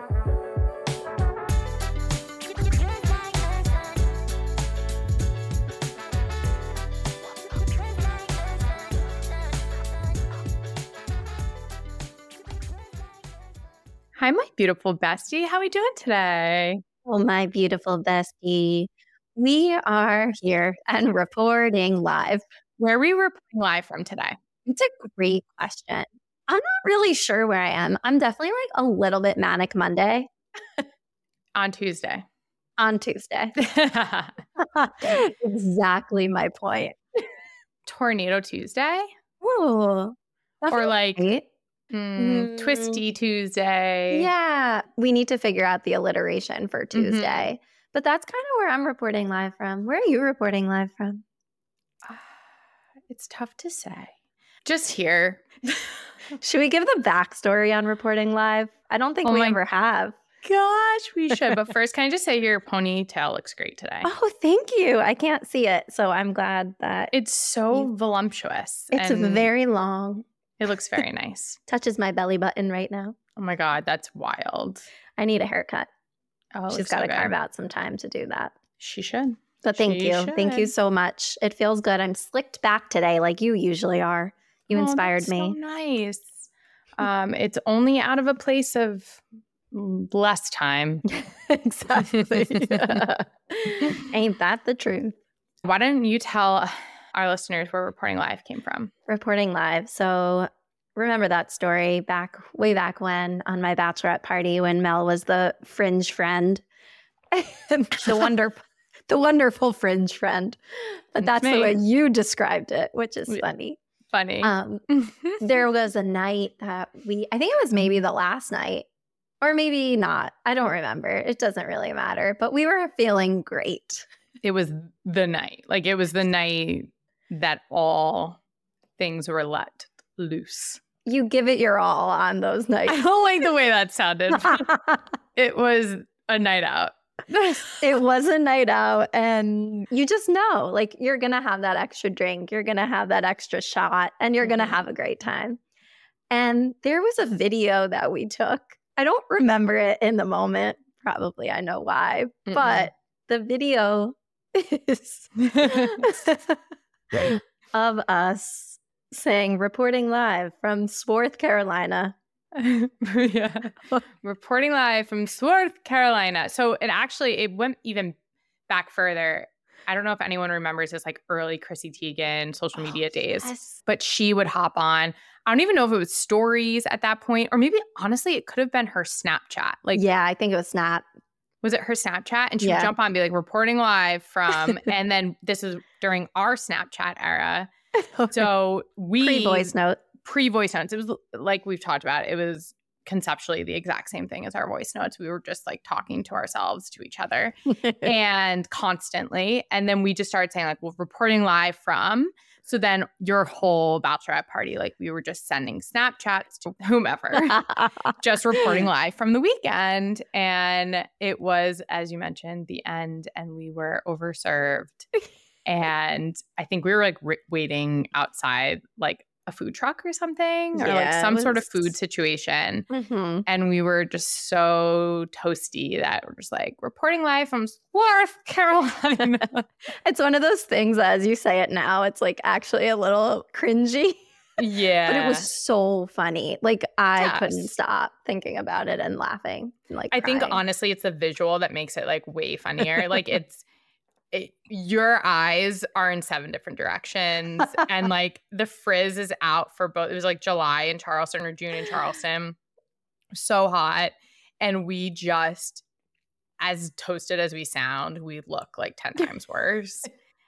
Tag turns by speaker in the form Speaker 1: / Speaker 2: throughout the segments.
Speaker 1: Hi, my beautiful bestie. How are we doing today?
Speaker 2: Oh, my beautiful bestie. We are here and reporting live.
Speaker 1: Where are we reporting live from today?
Speaker 2: It's a great question. I'm not really sure where I am. I'm definitely like a little bit manic Monday
Speaker 1: On Tuesday.
Speaker 2: on Tuesday. Exactly my point.
Speaker 1: Tornado Tuesday?
Speaker 2: Ooh, that
Speaker 1: Or
Speaker 2: feels
Speaker 1: like
Speaker 2: right.
Speaker 1: Twisty Tuesday?
Speaker 2: Yeah, we need to figure out the alliteration for Tuesday. But that's kind of where I'm reporting live from. Where are you reporting live from?
Speaker 1: It's tough to say. Just here.
Speaker 2: Should we give the backstory on reporting live? I don't think we ever have.
Speaker 1: Gosh, we should. But first, can I just say your ponytail looks great today?
Speaker 2: Oh, thank you. I can't see it, so I'm glad that
Speaker 1: It's so voluptuous.
Speaker 2: it's
Speaker 1: and
Speaker 2: very long.
Speaker 1: It looks very nice.
Speaker 2: Touches my belly button right now.
Speaker 1: Oh my God, that's wild.
Speaker 2: I need a haircut.
Speaker 1: Oh,
Speaker 2: She's got to carve out some time to do that.
Speaker 1: She should.
Speaker 2: But thank you. Thank you so much. It feels good. I'm slicked back today like you usually are. You inspired me.
Speaker 1: So nice. It's only out of a place of less time.
Speaker 2: Exactly. Ain't that the truth?
Speaker 1: Why don't you tell our listeners where Reporting Live came from?
Speaker 2: Reporting Live. So remember that story way back when on my bachelorette party when Mel was the fringe friend, the wonderful fringe friend. But that's the way you described it, which is funny.
Speaker 1: Funny.
Speaker 2: There was a night that I think it was maybe the last night or maybe not. I don't remember. It doesn't really matter. But we were feeling great.
Speaker 1: It was the night. Like it was the night that all things were let loose.
Speaker 2: You give it your all on those nights.
Speaker 1: I don't like the way that sounded. It was a night out.
Speaker 2: It was a night out, and you just know, like, you're going to have that extra drink, you're going to have that extra shot, and you're going to have a great time. And there was a video that we took. I don't remember it in the moment. Probably I know why, but the video is of us saying, reporting live from Swarth, Carolina.
Speaker 1: Yeah. Reporting live from Swarth, Carolina. So it went even back further. I don't know if anyone remembers this like early Chrissy Teigen social media days, but she would hop on. I don't even know if it was stories at that point, or maybe honestly, it could have been her Snapchat. Like,
Speaker 2: yeah, I think it was Snap.
Speaker 1: Was it her Snapchat? And she would jump on and be like, reporting live from, and then this is during our Snapchat era. So
Speaker 2: Pre-voice notes.
Speaker 1: It was like we've talked about. It was conceptually the exact same thing as our voice notes. We were just like talking to ourselves, to each other and constantly. And then we just started saying like, well, reporting live from. So then your whole bachelorette party, like we were just sending Snapchats to whomever, just reporting live from the weekend. And it was, as you mentioned, the end and we were overserved. And I think we were like waiting outside like a food truck or something, or like some sort of food situation. And we were just so toasty that we're just like reporting live from Swarth, Carolina.
Speaker 2: It's one of those things that as you say it now, it's like actually a little cringy.
Speaker 1: Yeah.
Speaker 2: But it was so funny. Like I couldn't stop thinking about it and laughing. And, like
Speaker 1: I
Speaker 2: crying.
Speaker 1: think honestly, it's the visual that makes it like way funnier. Like your eyes are in 7 different directions and like the frizz is out for both. It was like July in Charleston or June in Charleston. So hot. And we just, as toasted as we sound, we look like 10 times worse.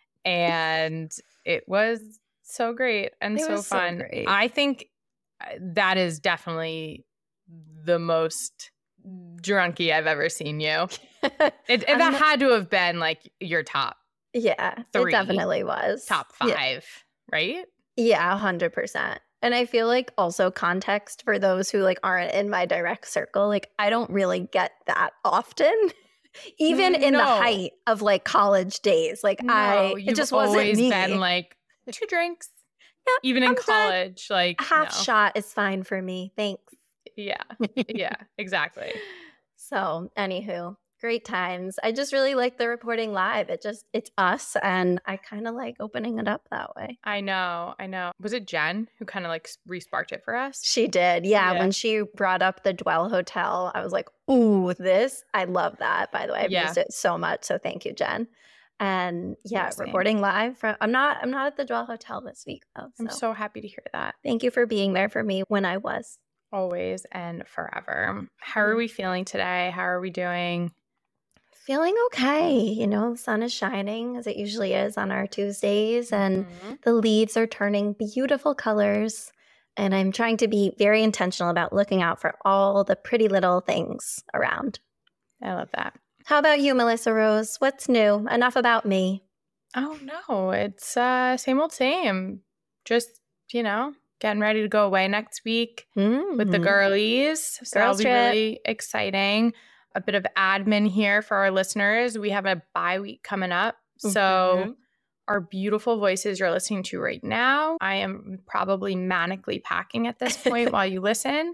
Speaker 1: And it was so great and so fun.
Speaker 2: So great.
Speaker 1: I think that is definitely the most drunky I've ever seen you. That had to have been like your top.
Speaker 2: Yeah,
Speaker 1: 3.
Speaker 2: It definitely was.
Speaker 1: Top 5, right?
Speaker 2: Yeah, 100%. And I feel like also context for those who like aren't in my direct circle, like I don't really get that often. Even in the height of like college days. Like it just wasn't me.
Speaker 1: You've always been like 2 drinks.
Speaker 2: Yeah,
Speaker 1: even in college. Like
Speaker 2: a half shot is fine for me. Thanks.
Speaker 1: Yeah. Yeah, exactly.
Speaker 2: So, anywho, great times. I just really like the reporting live. It's us, and I kind of like opening it up that way.
Speaker 1: I know. Was it Jen who kind of like re-sparked it for us?
Speaker 2: She did. Yeah. When she brought up the Dwell Hotel, I was like, ooh, I love that. By the way, I've used it so much. So thank you, Jen. And reporting live from I'm not at the Dwell Hotel this week though. So.
Speaker 1: I'm so happy to hear that.
Speaker 2: Thank you for being there for me when I was.
Speaker 1: Always and forever. How are we feeling today? How are we doing?
Speaker 2: Feeling okay. The sun is shining as it usually is on our Tuesdays, and the leaves are turning beautiful colors. And I'm trying to be very intentional about looking out for all the pretty little things around.
Speaker 1: I love that.
Speaker 2: How about you, Melissa Rose? What's new? Enough about me.
Speaker 1: Oh, no. It's same old same. Just, getting ready to go away next week with the girlies. So that'll be really exciting. A bit of admin here for our listeners. We have a bye week coming up. So our beautiful voices you're listening to right now, I am probably manically packing at this point while you listen.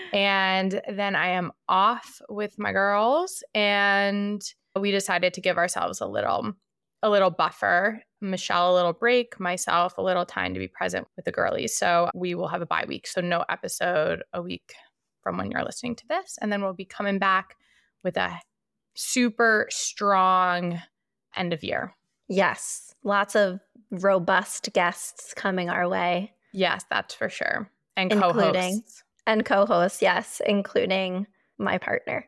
Speaker 1: And then I am off with my girls. And we decided to give ourselves a little buffer. Michelle, a little break, myself, a little time to be present with the girlies. So we will have a bye week. So no episode a week from when you're listening to this. And then we'll be coming back with a super strong end of year.
Speaker 2: Yes. Lots of robust guests coming our way.
Speaker 1: Yes, that's for sure. And co-hosts.
Speaker 2: And co-hosts, yes, including my partner.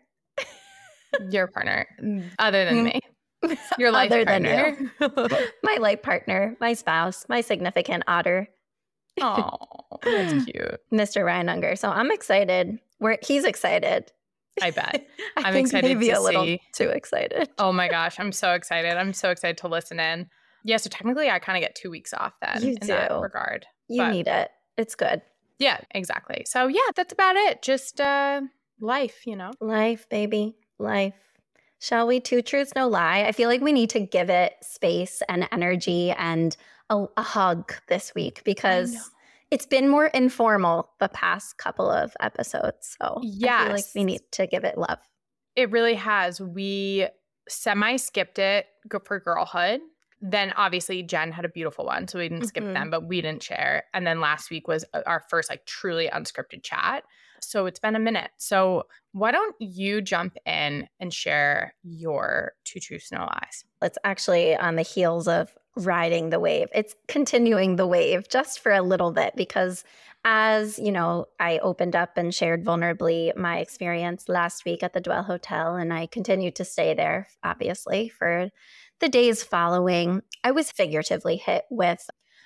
Speaker 1: Your partner, other than me. Your life partner.
Speaker 2: My life partner, my spouse, my significant otter.
Speaker 1: Oh, that's cute.
Speaker 2: Mr. Ryan Unger. So I'm excited. He's excited.
Speaker 1: I bet.
Speaker 2: I'm excited maybe a little too excited.
Speaker 1: Oh my gosh, I'm so excited. I'm so excited to listen in. Yeah, so technically I kind of get 2 weeks off then in that regard.
Speaker 2: You need it. It's good.
Speaker 1: Yeah, exactly. So yeah, that's about it. Just life,
Speaker 2: Life, baby. Life. Shall we? 2 truths, no lie. I feel like we need to give it space and energy and a hug this week because it's been more informal the past couple of episodes. So I feel like we need to give it love.
Speaker 1: It really has. We semi-skipped it for girlhood. Then obviously Jen had a beautiful one, so we didn't skip them, but we didn't share. And then last week was our first truly unscripted chat. So it's been a minute. So why don't you jump in and share your 2 truths, no lies?
Speaker 2: It's actually on the heels of riding the wave. It's continuing the wave just for a little bit because as, I opened up and shared vulnerably my experience last week at the Dwell Hotel, and I continued to stay there, obviously, for the days following. I was figuratively hit with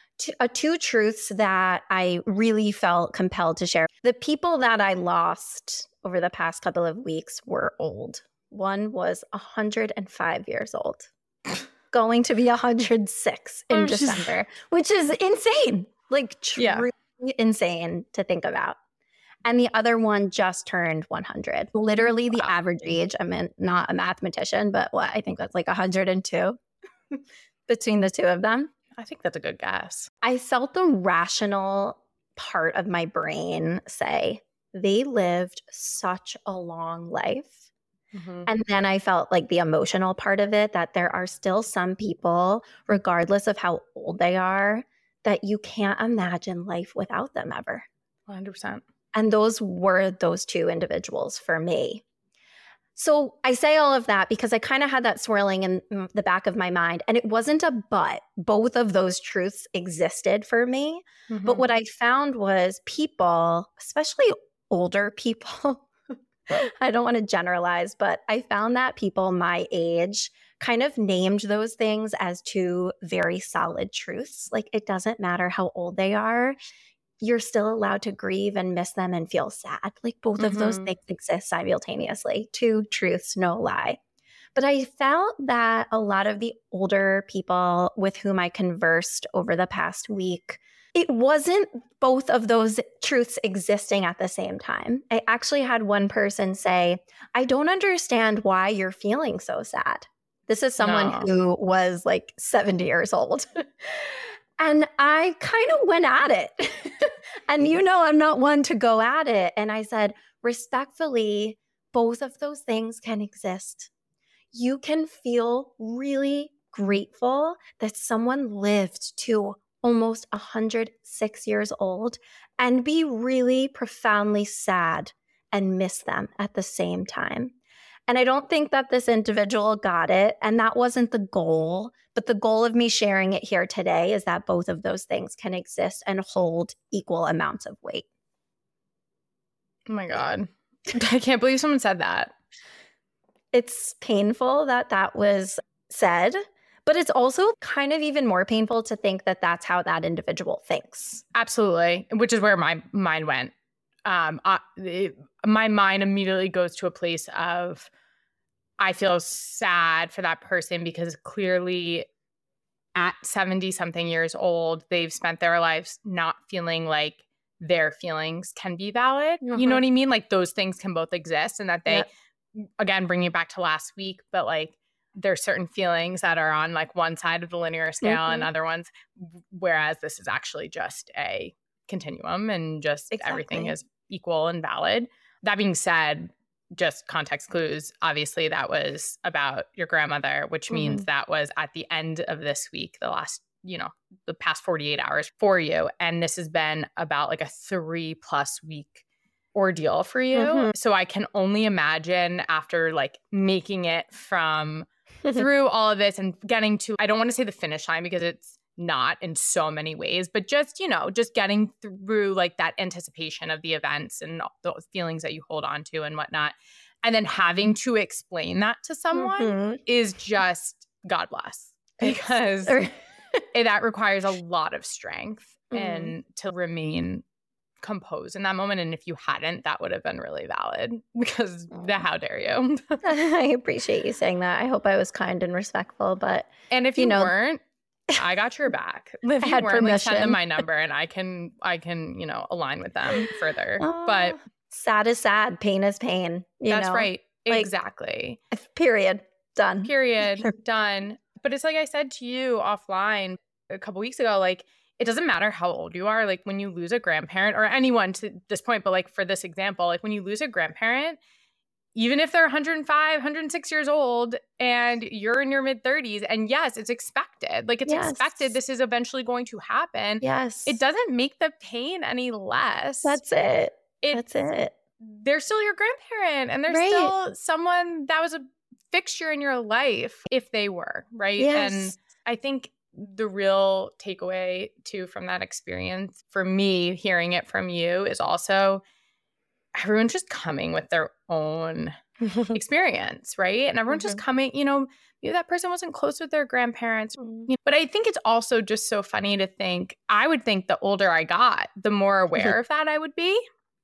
Speaker 2: 2 truths that I really felt compelled to share. The people that I lost over the past couple of weeks were old. One was 105 years old, going to be 106 in December, which is insane. Truly insane to think about. And the other one just turned 100. Literally the average age. I mean, not a mathematician, but I think that's 102 between the 2 of them.
Speaker 1: I think that's a good guess.
Speaker 2: I felt the rational part of my brain say, they lived such a long life. And then I felt the emotional part of it, that there are still some people, regardless of how old they are, that you can't imagine life without them ever.
Speaker 1: 100%.
Speaker 2: And those were those 2 individuals for me. So I say all of that because I kind of had that swirling in the back of my mind. And it wasn't a but. Both of those truths existed for me. But what I found was people, especially older people, I don't want to generalize, but I found that people my age kind of named those things as 2 very solid truths. It doesn't matter how old they are. You're still allowed to grieve and miss them and feel sad. Both of those things exist simultaneously. 2 truths, no lie. But I felt that a lot of the older people with whom I conversed over the past week, it wasn't both of those truths existing at the same time. I actually had one person say, I don't understand why you're feeling so sad. This is someone who was 70 years old. And I kind of went at it. And I'm not one to go at it. And I said, respectfully, both of those things can exist. You can feel really grateful that someone lived to almost 106 years old and be really profoundly sad and miss them at the same time. And I don't think that this individual got it, and that wasn't the goal. But the goal of me sharing it here today is that both of those things can exist and hold equal amounts of weight.
Speaker 1: Oh my God. I can't believe someone said that.
Speaker 2: It's painful that that was said, but it's also kind of even more painful to think that that's how that individual thinks.
Speaker 1: Absolutely. Which is where my mind went. My mind immediately goes to a place of, I feel sad for that person because clearly at 70 something years old, they've spent their lives not feeling like their feelings can be valid.
Speaker 2: Mm-hmm.
Speaker 1: You know what I mean? Like those things can both exist, and that they, again, bring you back to last week, but like there's certain feelings that are on like one side of the linear scale and other ones, whereas this is actually just a continuum and just everything is equal and valid. That being said, just context clues, obviously that was about your grandmother, which means that was at the end of this week, the last, the past 48 hours for you. And this has been about like a 3+ week ordeal for you. So I can only imagine after like making it from through all of this and getting to, I don't want to say the finish line because it's not in so many ways, but just, just getting through like that anticipation of the events and the feelings that you hold on to and whatnot. And then having to explain that to someone is just, God bless, because that requires a lot of strength and to remain composed in that moment. And if you hadn't, that would have been really valid because how dare you?
Speaker 2: I appreciate you saying that. I hope I was kind and respectful, but
Speaker 1: and if you weren't, I got your back. If
Speaker 2: I
Speaker 1: you
Speaker 2: had
Speaker 1: weren't,
Speaker 2: permission.
Speaker 1: send them my number and I can align with them further. But
Speaker 2: sad is sad, pain is pain.
Speaker 1: That's right.
Speaker 2: Like,
Speaker 1: exactly.
Speaker 2: Period. Done.
Speaker 1: Done. But it's like I said to you offline a couple weeks ago, like it doesn't matter how old you are. Like when you lose a grandparent or anyone to this point, but like for this example, like when you lose a grandparent, even if they're 105, 106 years old and you're in your mid-30s, and yes, it's expected. Like it's expected. This is eventually going to happen.
Speaker 2: Yes.
Speaker 1: It doesn't make the pain any less.
Speaker 2: That's it. That's it.
Speaker 1: They're still your grandparent and they're still someone that was a fixture in your life if they were, right?
Speaker 2: Yes.
Speaker 1: And I think the real takeaway too from that experience for me, hearing it from you, is also everyone's just coming with their own experience, right? And everyone's just coming, maybe that person wasn't close with their grandparents. But I think it's also just so funny to think, I would think the older I got, the more aware of that I would be.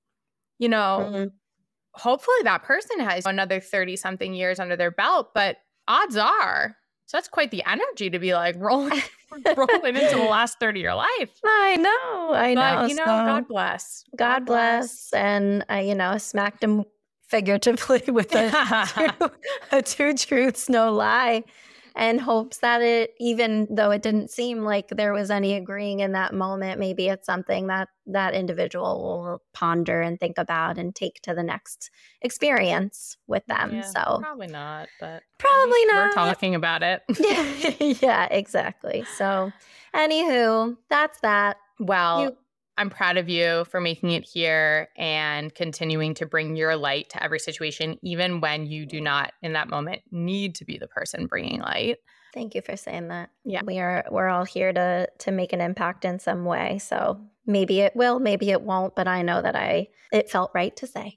Speaker 1: Hopefully that person has another 30 something years under their belt, but odds are, so that's quite the energy to be like rolling into the last 30 of your life.
Speaker 2: I know.
Speaker 1: But,
Speaker 2: so,
Speaker 1: God bless.
Speaker 2: God bless. And I, smacked him figuratively with a two truths, no lie, and hopes that it, even though it didn't seem like there was any agreeing in that moment, maybe it's something that that individual will ponder and think about and take to the next experience with them.
Speaker 1: Yeah,
Speaker 2: so
Speaker 1: probably not, but
Speaker 2: probably not.
Speaker 1: We're talking about it.
Speaker 2: Yeah, exactly. So anywho, that's that.
Speaker 1: Well, I'm proud of you for making it here and continuing to bring your light to every situation, even when you do not in that moment need to be the person bringing light.
Speaker 2: Thank you for saying that.
Speaker 1: Yeah.
Speaker 2: We're all here to make an impact in some way. So maybe it will, maybe it won't, but I know that it felt right to say.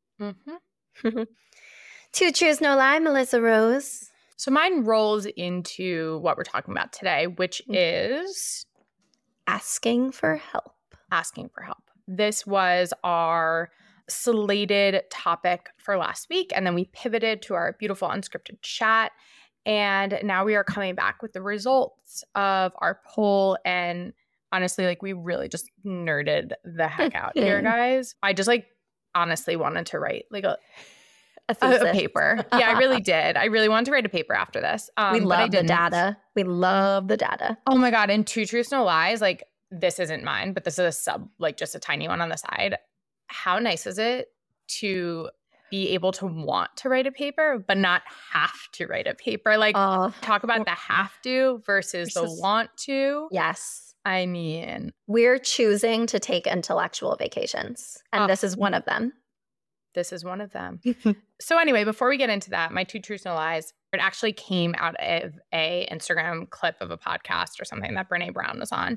Speaker 2: Two truths, no lie, Melissa Rose.
Speaker 1: So mine rolls into what we're talking about today, which is
Speaker 2: asking for help.
Speaker 1: Asking for help. This was our slated topic for last week, and then we pivoted to our beautiful unscripted chat. And now we are coming back with the results of our poll. And honestly, like we really just nerded the heck out here, guys. I just honestly wanted to write like a paper. Yeah, I really did. I really wanted to write a paper after this.
Speaker 2: We love the data. We love the data.
Speaker 1: Oh my God. And two truths, no lies. Like this isn't mine, but this is a sub, like just a tiny one on the side. How nice is it to be able to want to write a paper, but not have to write a paper. Like, talk about the have to versus the want to.
Speaker 2: Yes.
Speaker 1: I mean,
Speaker 2: we're choosing to take intellectual vacations, and this is one of them.
Speaker 1: This is one of them. So anyway, before we get into that, my 2 truths, no lies, it actually came out of a Instagram clip of a podcast or something that Brene Brown was on.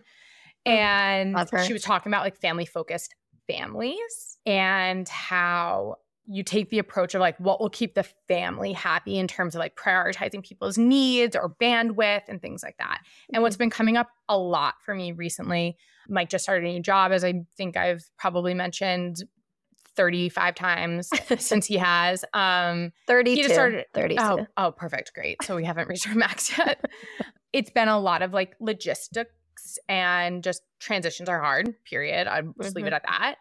Speaker 1: And she was talking about like family-focused families and how you take the approach of like what will keep the family happy in terms of like prioritizing people's needs or bandwidth and things like that. And what's been coming up a lot for me recently, Mike just started a new job, as I think I've probably mentioned 35 times since he has.
Speaker 2: 32.
Speaker 1: He just started
Speaker 2: 32.
Speaker 1: Oh, perfect. Great. So we haven't reached our max yet. It's been a lot of like logistics and just transitions are hard, period. I'll just leave it at that.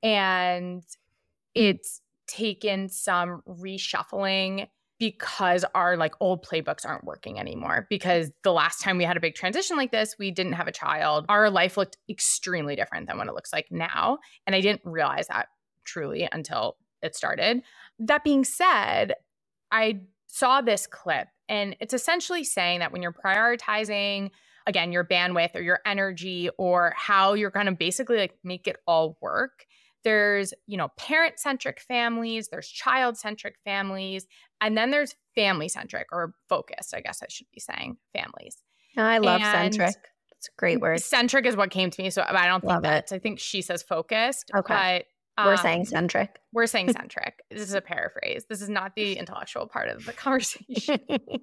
Speaker 1: And it's taken some reshuffling because our like old playbooks aren't working anymore. Because the last time we had a big transition like this, we didn't have a child. Our life looked extremely different than what it looks like now. And I didn't realize that truly until it started. That being said, I saw this clip and it's essentially saying that when you're prioritizing, again, your bandwidth or your energy or how you're going to basically like make it all work, there's, you know, parent-centric families, there's child-centric families, and then there's family-centric or focused, I guess I should be saying, families.
Speaker 2: I love centric. It's a great word.
Speaker 1: Centric is what came to me, so I don't think I think she says focused.
Speaker 2: Okay. But we're saying centric.
Speaker 1: We're saying centric. This is a paraphrase. This is not the intellectual part of the conversation.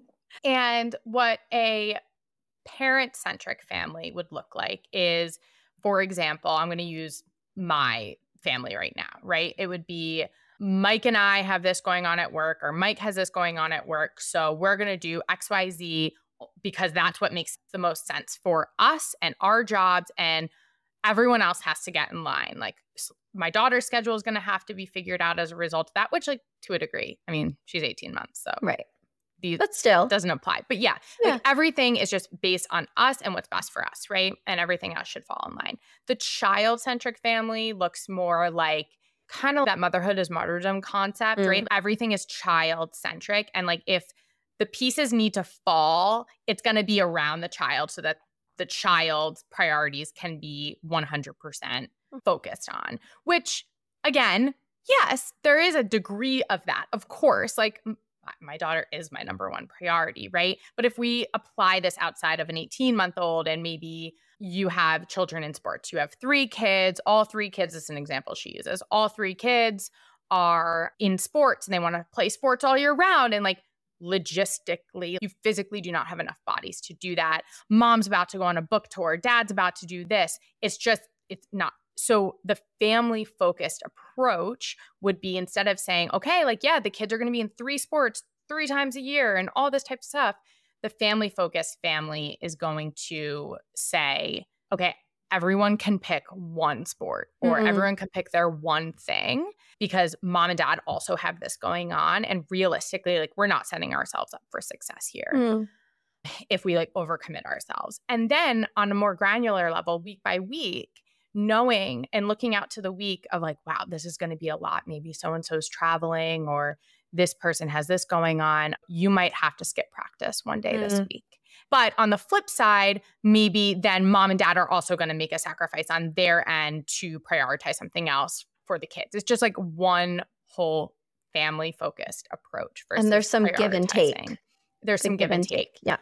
Speaker 1: And what a parent-centric family would look like is, for example, I'm going to use my family right now, right? It would be Mike and I have this going on at work, or Mike has this going on at work. So we're going to do XYZ because that's what makes the most sense for us and our jobs, and everyone else has to get in line. Like my daughter's schedule is going to have to be figured out as a result of that, which like to a degree, I mean, she's 18 months. So
Speaker 2: right. But still
Speaker 1: doesn't apply. But yeah, like everything is just based on us and what's best for us, right? And everything else should fall in line. The child-centric family looks more like kind of that motherhood is martyrdom concept, right? Everything is child-centric. And like if the pieces need to fall, it's going to be around the child so that the child's priorities can be 100% focused on, which again, yes, there is a degree of that. Of course, like my daughter is my number one priority, right? But if we apply this outside of an 18-month-old and maybe you have children in sports, you have 3 kids, all 3 kids is an example she uses. All 3 kids are in sports and they want to play sports all year round. And like logistically, you physically do not have enough bodies to do that. Mom's about to go on a book tour. Dad's about to do this. It's not. So the family-focused approach would be, instead of saying, okay, like, yeah, the kids are going to be in 3 sports 3 times a year and all this type of stuff, the family-focused family is going to say, okay, everyone can pick one sport or everyone can pick their one thing because mom and dad also have this going on. And realistically, like we're not setting ourselves up for success here if we like overcommit ourselves. And then on a more granular level, week by week, knowing and looking out to the week of like, wow, this is going to be a lot. Maybe so-and-so's traveling or this person has this going on. You might have to skip practice one day this week. But on the flip side, maybe then mom and dad are also going to make a sacrifice on their end to prioritize something else for the kids. It's just like one whole family-focused approach.
Speaker 2: And there's some give and take.
Speaker 1: There's some give and take.
Speaker 2: Yeah.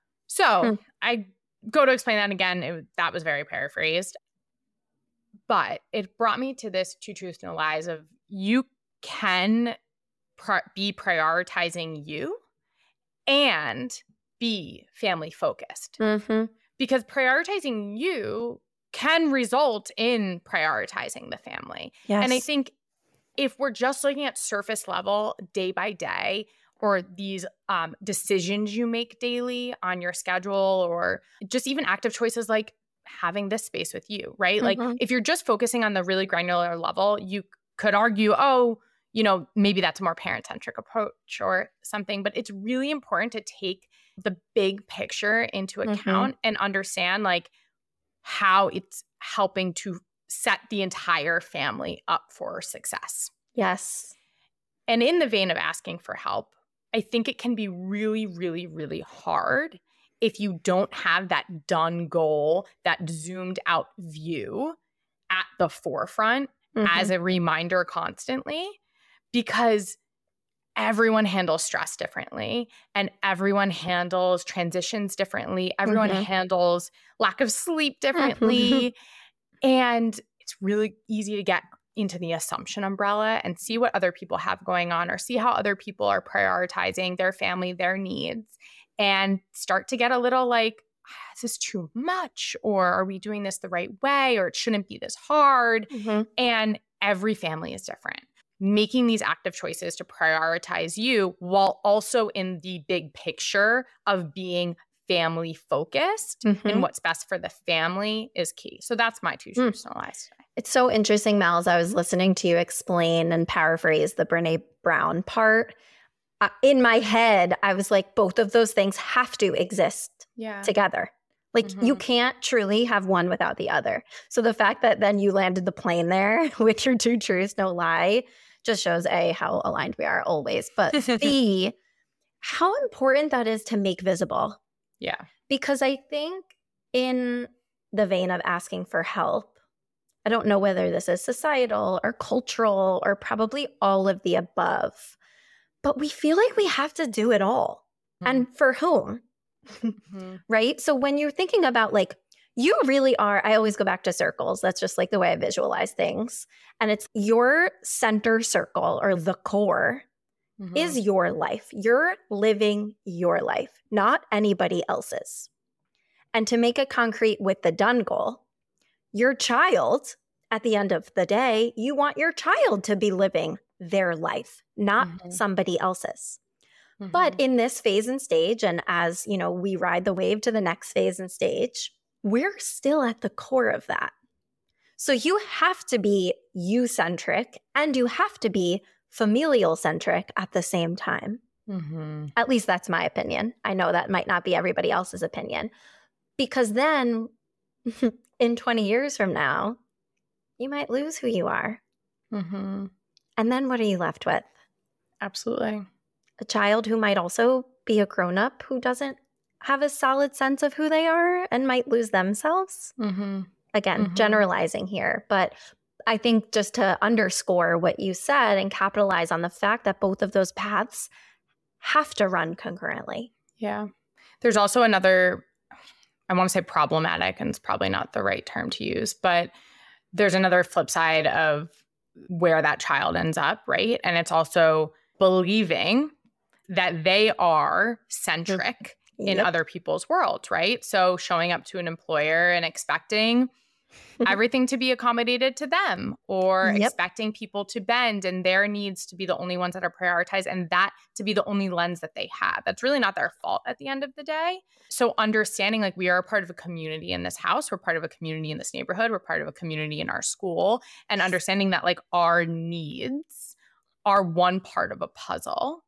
Speaker 1: So I go to explain that again. That was very paraphrased. But it brought me to this 2 truths, no lies of you can be prioritizing you and be family focused. Because prioritizing you can result in prioritizing the family.
Speaker 2: Yes.
Speaker 1: And I think if we're just looking at surface level day by day, or these decisions you make daily on your schedule, or just even active choices like having this space with you, right? Like if you're just focusing on the really granular level, you could argue, oh, you know, maybe that's a more parent-centric approach or something. But it's really important to take the big picture into account and understand like how it's helping to set the entire family up for success.
Speaker 2: Yes.
Speaker 1: And in the vein of asking for help, I think it can be really, really, really hard if you don't have that done goal, that zoomed out view at the forefront as a reminder constantly, because everyone handles stress differently and everyone handles transitions differently. Everyone handles lack of sleep differently. And it's really easy to get into the assumption umbrella and see what other people have going on or see how other people are prioritizing their family, their needs, and start to get a little like, is this too much? Or are we doing this the right way? Or it shouldn't be this hard. And every family is different. Making these active choices to prioritize you while also in the big picture of being family focused and what's best for the family is key. So that's my two truths, no lies today.
Speaker 2: It's so interesting, Mel, as I was listening to you explain and paraphrase the Brene Brown part. In my head, I was like, both of those things have to exist together. Like you can't truly have one without the other. So the fact that then you landed the plane there with your two truths, no lie, just shows A, how aligned we are always, but B, how important that is to make visible.
Speaker 1: Yeah.
Speaker 2: Because I think in the vein of asking for help, I don't know whether this is societal or cultural or probably all of the above, but we feel like we have to do it all. And for whom? Right? So when you're thinking about like, you really are, I always go back to circles. That's just like the way I visualize things. And it's your center circle or the core is your life. You're living your life, not anybody else's. And to make it concrete with the done goal, your child, at the end of the day, you want your child to be living their life, not somebody else's. But in this phase and stage, and as you know, we ride the wave to the next phase and stage, we're still at the core of that. So you have to be you-centric and you have to be familial-centric at the same time. At least that's my opinion. I know that might not be everybody else's opinion. Because then in 20 years from now, you might lose who you are. And then what are you left with?
Speaker 1: Absolutely.
Speaker 2: A child who might also be a grown-up who doesn't have a solid sense of who they are and might lose themselves. Again, generalizing here. But I think just to underscore what you said and capitalize on the fact that both of those paths have to run concurrently.
Speaker 1: Yeah. There's also another, I want to say problematic, and it's probably not the right term to use, but there's another flip side of where that child ends up, right? And it's also believing that they are centric in other people's worlds, right? So showing up to an employer and expecting everything to be accommodated to them, or expecting people to bend and their needs to be the only ones that are prioritized, and that to be the only lens that they have. That's really not their fault at the end of the day. So understanding like we are a part of a community in this house, we're part of a community in this neighborhood, we're part of a community in our school, and understanding that like our needs are one part of a puzzle.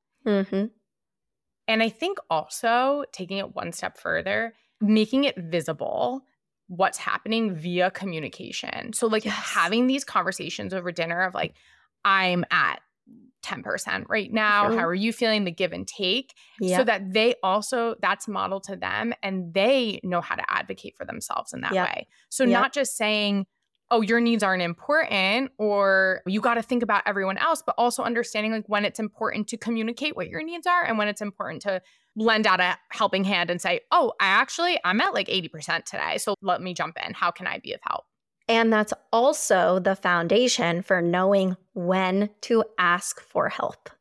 Speaker 1: And I think also taking it one step further, making it visible what's happening via communication. So like having these conversations over dinner of like, I'm at 10% right now. How are you feeling? The give and take so that they also, that's modeled to them and they know how to advocate for themselves in that way. So not just saying, oh, your needs aren't important or you got to think about everyone else, but also understanding like when it's important to communicate what your needs are and when it's important to lend out a helping hand and say, oh, I'm at like 80% today. So let me jump in. How can I be of help?
Speaker 2: And that's also the foundation for knowing when to ask for help.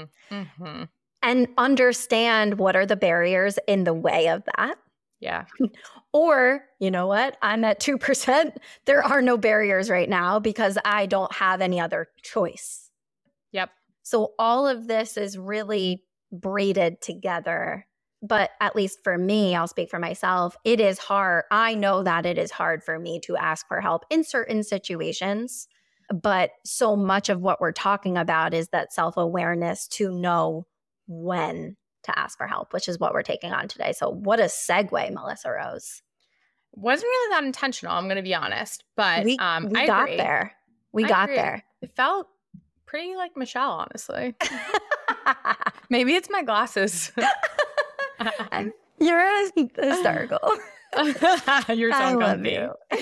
Speaker 2: And understand what are the barriers in the way of that.
Speaker 1: Yeah.
Speaker 2: Or, you know what? I'm at 2%. There are no barriers right now because I don't have any other choice.
Speaker 1: Yep.
Speaker 2: So all of this is really braided together. But at least for me, I'll speak for myself, it is hard. I know that it is hard for me to ask for help in certain situations. But so much of what we're talking about is that self-awareness to know when to ask for help, which is what we're taking on today. So what a segue, Melissa Rose.
Speaker 1: Wasn't really that intentional, I'm going to be honest. But
Speaker 2: we got there. We got there.
Speaker 1: It felt pretty like Michelle, honestly. Maybe it's my glasses.
Speaker 2: You're hysterical.
Speaker 1: You're so
Speaker 2: I love
Speaker 1: comfy.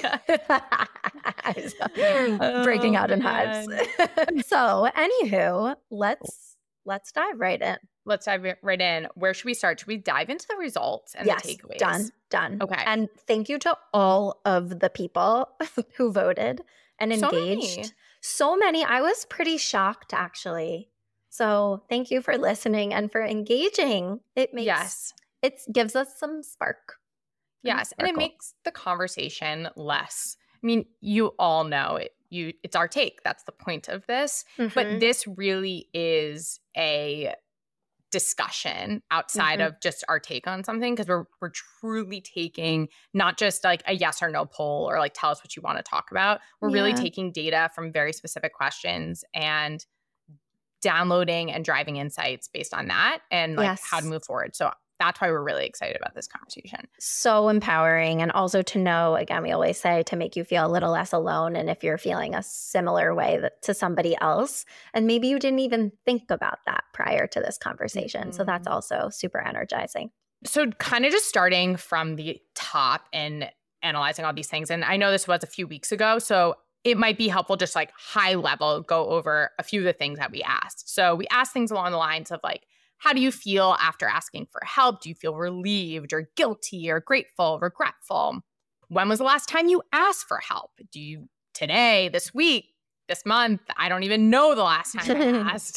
Speaker 2: you. Breaking out in hives.
Speaker 1: man.
Speaker 2: So, anywho, let's dive right in.
Speaker 1: Let's dive right in. Where should we start? Should we dive into the results and
Speaker 2: Yes,
Speaker 1: the takeaways?
Speaker 2: done.
Speaker 1: Okay.
Speaker 2: And thank you to all of the people who voted and
Speaker 1: So
Speaker 2: engaged.
Speaker 1: many.
Speaker 2: So many. I was pretty shocked, actually. So thank you for listening and for engaging.
Speaker 1: Yes.
Speaker 2: It gives us some spark.
Speaker 1: Yes. And it makes the conversation less. I mean, you all know it. It's our take. That's the point of this. But this really is a discussion outside of just our take on something, because we're truly taking not just like a yes or no poll or like tell us what you want to talk about. We're really taking data from very specific questions and downloading and driving insights based on that and like how to move forward. So that's why we're really excited about this conversation.
Speaker 2: So empowering. And also to know, again, we always say to make you feel a little less alone. And if you're feeling a similar way to somebody else, and maybe you didn't even think about that prior to this conversation. So that's also super energizing.
Speaker 1: So kind of just starting from the top and analyzing all these things. And I know this was a few weeks ago, so it might be helpful just like high level, go over a few of the things that we asked. So we asked things along the lines of like, how do you feel after asking for help? Do you feel relieved or guilty or grateful, regretful? When was the last time you asked for help? Do you today, this week, this month? I don't even know the last time I asked.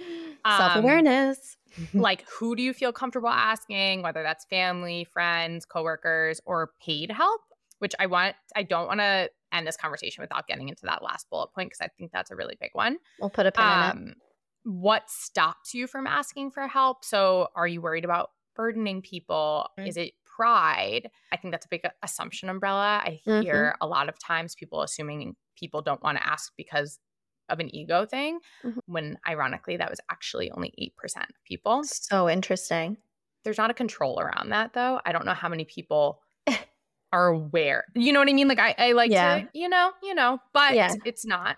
Speaker 2: Self-awareness.
Speaker 1: Like, who do you feel comfortable asking, whether that's family, friends, coworkers, or paid help? Which I don't want to end this conversation without getting into that last bullet point, because I think that's a really big one.
Speaker 2: We'll put a pin in it.
Speaker 1: What stops you from asking for help? So are you worried about burdening people? Is it pride? I think that's a big assumption umbrella. I hear a lot of times people assuming people don't want to ask because of an ego thing, when ironically that was actually only 8% of people.
Speaker 2: So interesting.
Speaker 1: There's not a control around that though. I don't know how many people are aware. You know what I mean? Like I like to, you know, but it's not.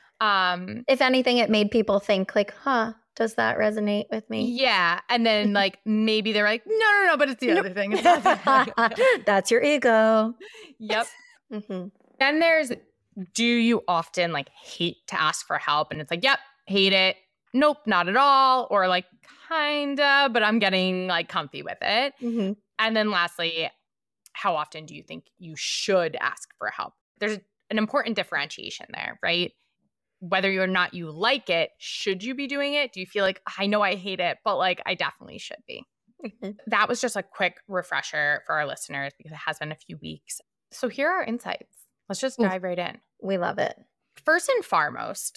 Speaker 2: If anything, it made people think like, does that resonate with me?
Speaker 1: Yeah. And then like maybe they're like, no, but it's the other thing. It's not that.
Speaker 2: That's your ego.
Speaker 1: Yep. Then there's, do you often like hate to ask for help? And it's like, yep, hate it. Nope, not at all. Or like kinda, but I'm getting like comfy with it. And then lastly, how often do you think you should ask for help? There's an important differentiation there, right? Whether or not you like it, should you be doing it? Do you feel like, I know I hate it, but like I definitely should be? That was just a quick refresher for our listeners because it has been a few weeks. So here are our insights. Let's just dive right in.
Speaker 2: We love it.
Speaker 1: First and foremost,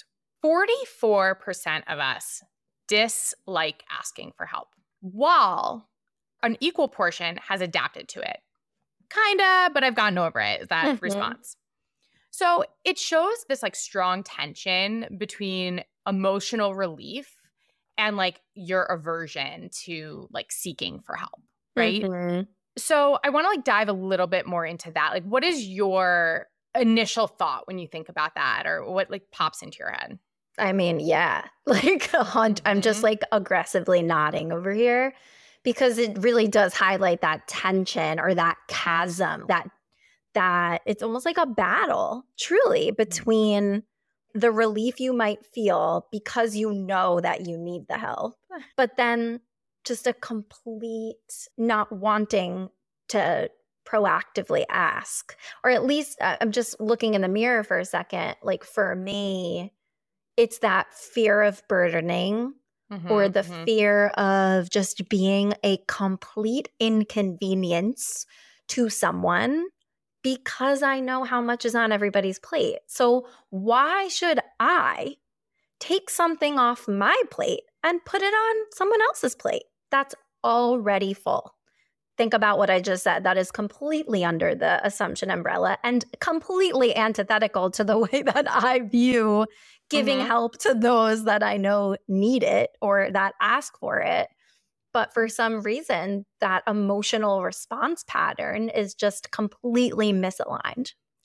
Speaker 1: 44% of us dislike asking for help, while an equal portion has adapted to it. Kinda, but I've gotten over it, is that response. So it shows this like strong tension between emotional relief and like your aversion to like seeking for help, right? So I want to like dive a little bit more into that. Like, what is your initial thought when you think about that, or what like pops into your head?
Speaker 2: I mean, like I'm just like aggressively nodding over here, because it really does highlight that tension or that chasm, that it's almost like a battle, truly, between the relief you might feel because you know that you need the help, but then just a complete not wanting to proactively ask. Or at least I'm just looking in the mirror for a second. Like for me, it's that fear of burdening or the fear of just being a complete inconvenience to someone, because I know how much is on everybody's plate. So why should I take something off my plate and put it on someone else's plate that's already full? Think about what I just said. That is completely under the assumption umbrella and completely antithetical to the way that I view giving help to those that I know need it or that ask for it. But for some reason, that emotional response pattern is just completely misaligned.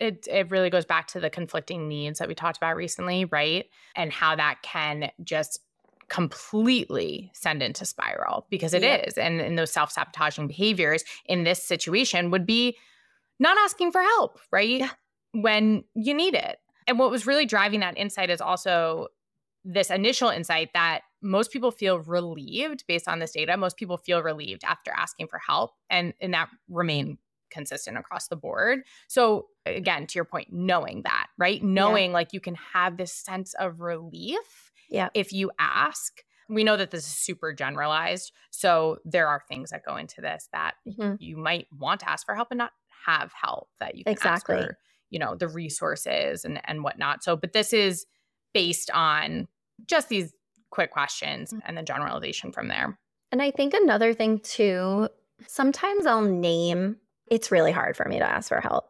Speaker 1: It really goes back to the conflicting needs that we talked about recently, right? And how that can just completely send into spiral, because it is. And those self-sabotaging behaviors in this situation would be not asking for help, right?
Speaker 2: Yeah.
Speaker 1: When you need it. And what was really driving that insight is also this initial insight that most people feel relieved based on this data. Most people feel relieved after asking for help, and that remain consistent across the board. So again, to your point, knowing that, right? Knowing like you can have this sense of relief if you ask. We know that this is super generalized. So there are things that go into this that you might want to ask for help and not have help, that you can ask for, the resources and whatnot. So, but this is based on just these quick questions and the generalization from there.
Speaker 2: And I think another thing too, sometimes I'll name, it's really hard for me to ask for help.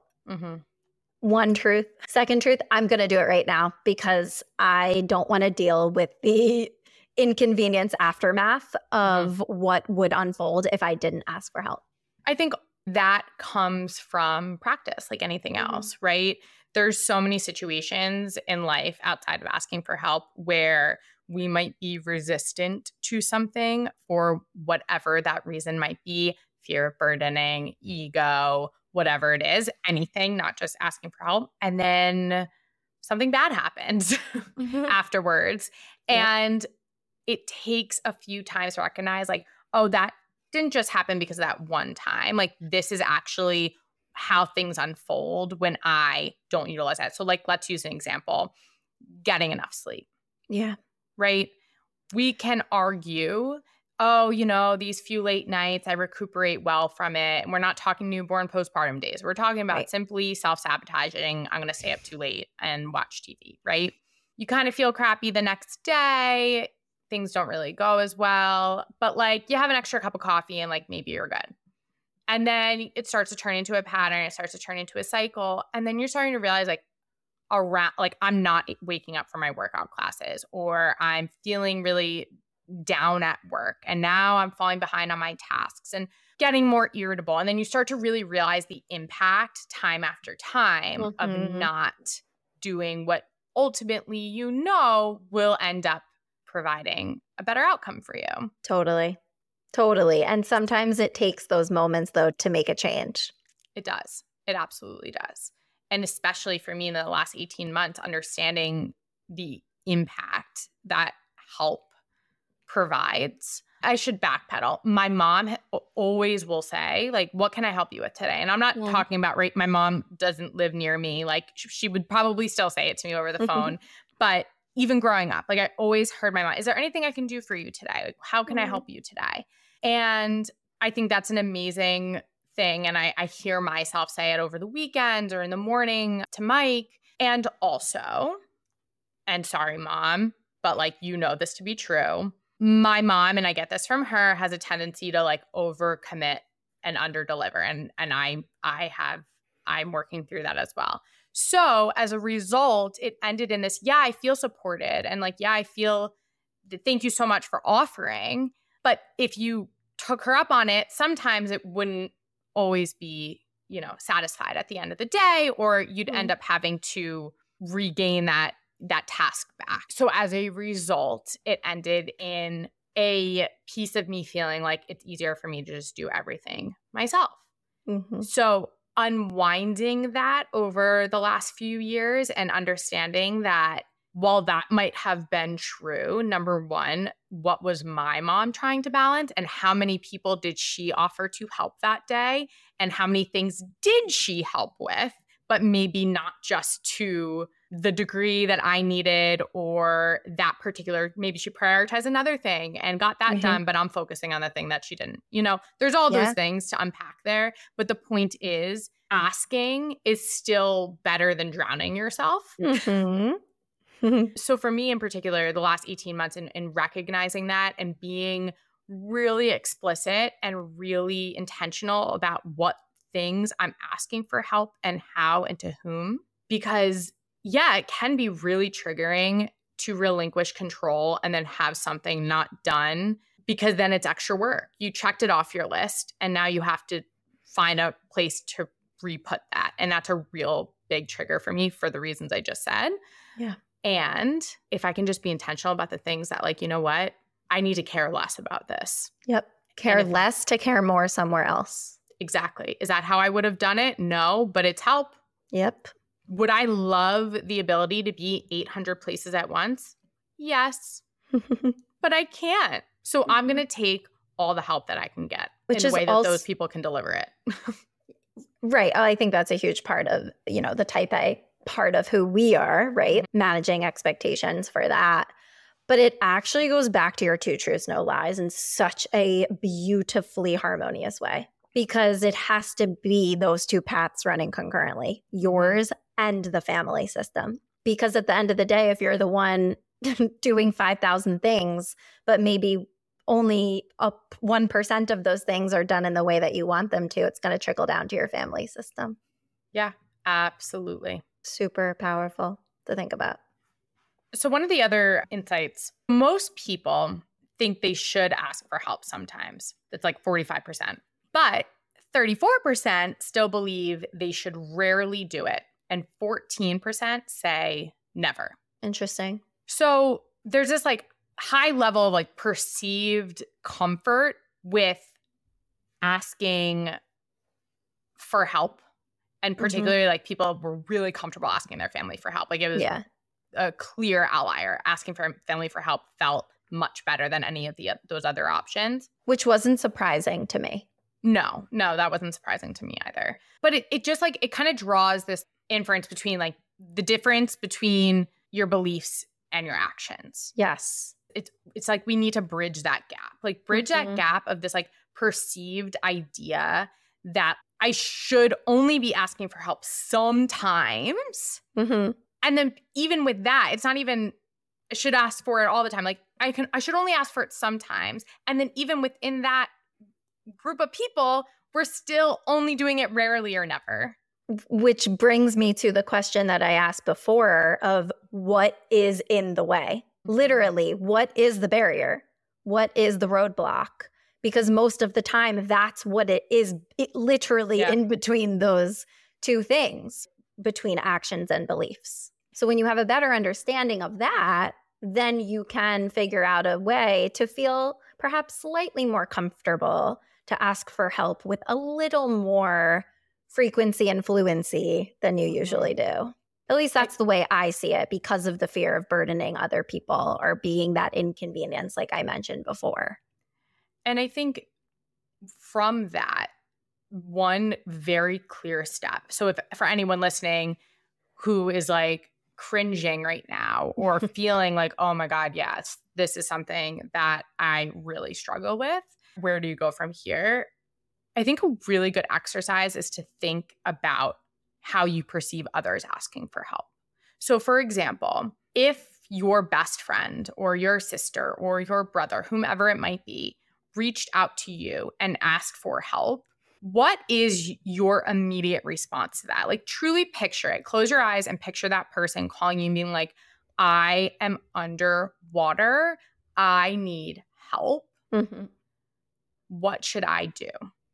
Speaker 2: One truth. Second truth, I'm going to do it right now because I don't want to deal with the inconvenience aftermath of what would unfold if I didn't ask for help.
Speaker 1: I think that comes from practice, like anything else, right? There's so many situations in life outside of asking for help where we might be resistant to something for whatever that reason might be, fear of burdening, ego, whatever it is, anything, not just asking for help. And then something bad happens afterwards. And it takes a few times to recognize like, oh, that didn't just happen because of that one time. Like this is actually how things unfold when I don't utilize that. So like, let's use an example, getting enough sleep.
Speaker 2: Yeah.
Speaker 1: Right? We can argue, oh, these few late nights, I recuperate well from it. And we're not talking newborn postpartum days. We're talking about simply self-sabotaging. I'm going to stay up too late and watch TV, right? You kind of feel crappy the next day. Things don't really go as well. But like you have an extra cup of coffee and like maybe you're good. And then it starts to turn into a pattern. It starts to turn into a cycle. And then you're starting to realize like, I'm not waking up for my workout classes, or I'm feeling really down at work and now I'm falling behind on my tasks and getting more irritable. And then you start to really realize the impact time after time of not doing what ultimately will end up providing a better outcome for you.
Speaker 2: Totally. And sometimes it takes those moments though to make a change.
Speaker 1: It does. It absolutely does. And especially for me in the last 18 months, understanding the impact that help provides. I should backpedal. My mom always will say, like, what can I help you with today? And I'm not talking about, right, my mom doesn't live near me. Like, she would probably still say it to me over the phone. But even growing up, like, I always heard my mom, is there anything I can do for you today? Like, how can I help you today? And I think that's an amazing thing. And I hear myself say it over the weekend or in the morning to Mike. And also, and sorry, Mom, but like, this to be true. My mom, and I get this from her, has a tendency to like overcommit and underdeliver. And I'm working through that as well. So as a result, it ended in this, I feel supported. And like, I feel, thank you so much for offering. But if you took her up on it, sometimes it wouldn't always be, satisfied at the end of the day, or you'd end up having to regain that task back. So as a result, it ended in a piece of me feeling like it's easier for me to just do everything myself. So unwinding that over the last few years and understanding that while that might have been true, number one, what was my mom trying to balance and how many people did she offer to help that day and how many things did she help with, but maybe not just to the degree that I needed or that particular, maybe she prioritized another thing and got that done, but I'm focusing on the thing that she didn't. There's all those things to unpack there. But the point is, asking is still better than drowning yourself. So for me in particular, the last 18 months in recognizing that and being really explicit and really intentional about what things I'm asking for help and how and to whom, because it can be really triggering to relinquish control and then have something not done, because then it's extra work. You checked it off your list and now you have to find a place to re-put that. And that's a real big trigger for me for the reasons I just said.
Speaker 2: Yeah.
Speaker 1: And if I can just be intentional about the things that, like, you know what, I need to care less about this.
Speaker 2: Yep. Care less to care more somewhere else.
Speaker 1: Exactly. Is that how I would have done it? No, but it's help.
Speaker 2: Yep.
Speaker 1: Would I love the ability to be 800 places at once? Yes, but I can't. So I'm going to take all the help that I can get in a way that those people can deliver it.
Speaker 2: Right. I think that's a huge part of, the type A part of who we are, right? Managing expectations for that. But it actually goes back to your two truths, no lies in such a beautifully harmonious way, because it has to be those two paths running concurrently, yours and the family system. Because at the end of the day, if you're the one doing 5,000 things, but maybe only 1% of those things are done in the way that you want them to, it's going to trickle down to your family system.
Speaker 1: Yeah, absolutely.
Speaker 2: Super powerful to think about.
Speaker 1: So one of the other insights, most people think they should ask for help sometimes. It's like 45%. But 34% still believe they should rarely do it. And 14% say never.
Speaker 2: Interesting.
Speaker 1: So there's this like high level of like perceived comfort with asking for help. And particularly like people were really comfortable asking their family for help. Like it was a clear outlier. Asking for family for help felt much better than any of those other options.
Speaker 2: Which wasn't surprising to me.
Speaker 1: No, that wasn't surprising to me either. But it just like, it kind of draws this inference between like the difference between your beliefs and your actions.
Speaker 2: Yes.
Speaker 1: It's like we need to bridge that gap. Like bridge that gap of this like perceived idea that I should only be asking for help sometimes. And then even with that, it's not even I should ask for it all the time. Like I should only ask for it sometimes. And then even within that group of people, we're still only doing it rarely or never.
Speaker 2: Which brings me to the question that I asked before of what is in the way? Literally, what is the barrier? What is the roadblock? Because most of the time, that's what it is, literally in between those two things, between actions and beliefs. So when you have a better understanding of that, then you can figure out a way to feel perhaps slightly more comfortable to ask for help with a little more frequency and fluency than you usually do. At least that's the way I see it, because of the fear of burdening other people or being that inconvenience, like I mentioned before.
Speaker 1: And I think from that, one very clear step. So if for anyone listening who is like cringing right now or feeling like, oh my God, yes, this is something that I really struggle with, where do you go from here? I think a really good exercise is to think about how you perceive others asking for help. So for example, if your best friend or your sister or your brother, whomever it might be, reached out to you and asked for help, what is your immediate response to that? Like truly picture it. Close your eyes and picture that person calling you and being like, I am underwater. I need help. What should I do?